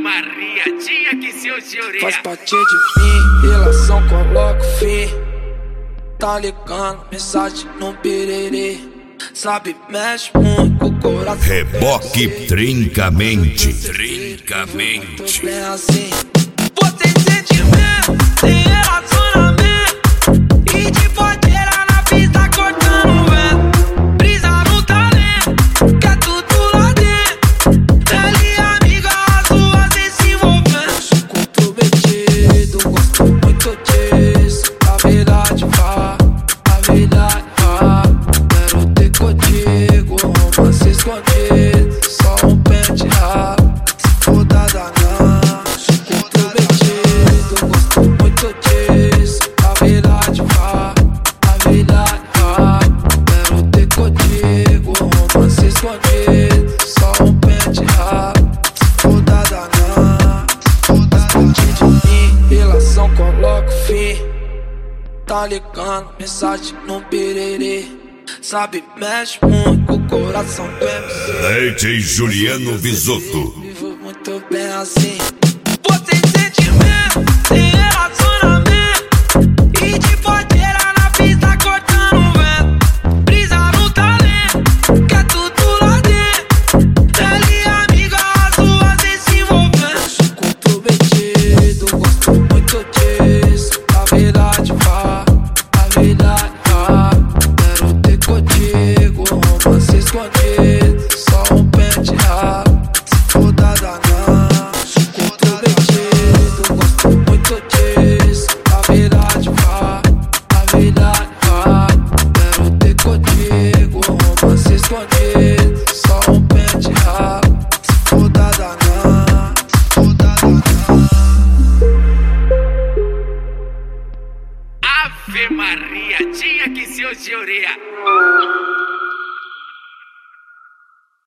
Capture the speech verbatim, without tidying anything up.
Maria, tinha que ser o Júria. Faz parte de mim, relação coloco fim. Tá ligando, mensagem no pererê. Sabe, mexe muito com o coração. Reboque trincamente, trincamente. Bem assim. Você sentimento, tem relacionamento. E de fogueira na pista cortando o vento. Brisa no talento, quer tudo lá dentro. Ele e amiga, as duas vem se envolvendo. Sou comprometido, gosto muito disso. A verdade vá, a verdade vá. Quero ter contigo, romance escondido. Só um pente rápido, se for da danada. Sou comprometido, gosto muito disso. A verdade vá, a verdade vá. Quero ter contigo, romance escondido. Só um pente rápido, se for da danada. Faz parte de mim, relação coloco fim. Tá ligando, mensagem no pererê. Sabe, mexe muito com o coração bem. D J Juliano Bisotto. Vivo muito bem assim. Você sentimento, tem relacionamento. E de fogueira na pista cortando o vento. Brisa no talento, quer tudo lá dentro. Ele e amiga, as duas vem se envolvendo. Sou comprometido, gosto muito disso. A verdade vá, a verdade vá. Quero ter contigo, romance escondido. Só um pente rápido, se for da danada. Sou comprometido, gosto muito disso. A verdade vá, a verdade vá. Quero ter contigo, romance escondido. Só um pente rápido, se for da danada. Se for da danada. Ave Maria, tinha que ser o Júria.